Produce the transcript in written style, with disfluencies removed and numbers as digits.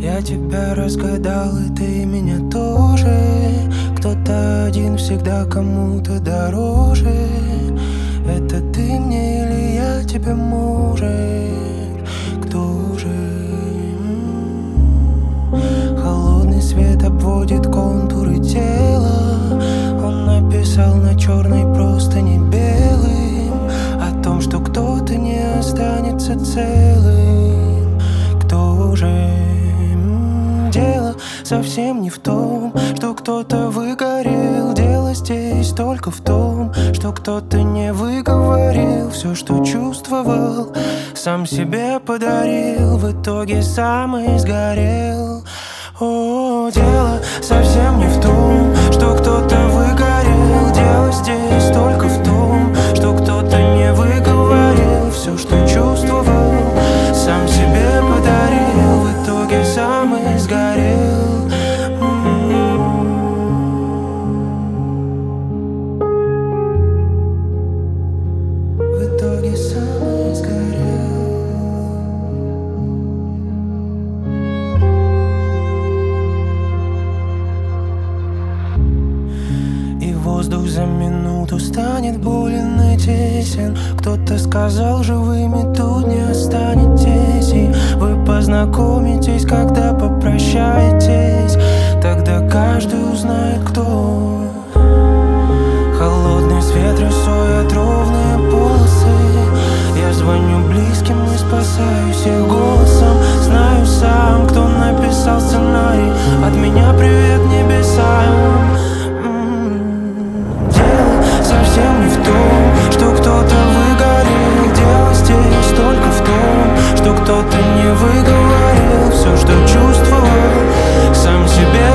Я тебя разгадал, и ты меня тоже. Кто-то один всегда кому-то дороже. Это ты мне или я тебе мужик? Кто же? Холодный свет обводит контуры тела. Он написал на черной простыни белым о том, что кто-то не останется целым. Кто же? Дело совсем не в том, что кто-то выгорел. Дело здесь только в том, что кто-то не выговорил все, что чувствовал, сам себе подарил, в итоге сам и сгорел. О, дело совсем не в том, что кто-то выгорел. Дело здесь только в том, что кто-то не выговорил все, что чувствовал, сам себе подарил, в итоге сам и сгорел. В итоге сам и сгорел. И воздух за минуту станет болен и тесен. Кто-то сказал, живыми тут не останетесь, и вы познакомитесь, когда попрощаетесь. Тогда каждый узнает, кто. Холодный свет рисует ровные полосы. Я звоню близким и спасаюсь их голосом. Знаю сам, кто написал сценарий. От меня привет небесам. Совсем не в том, что кто-то выгорел. Дело здесь только в том, что кто-то не выговорил все, что чувствовал, сам себе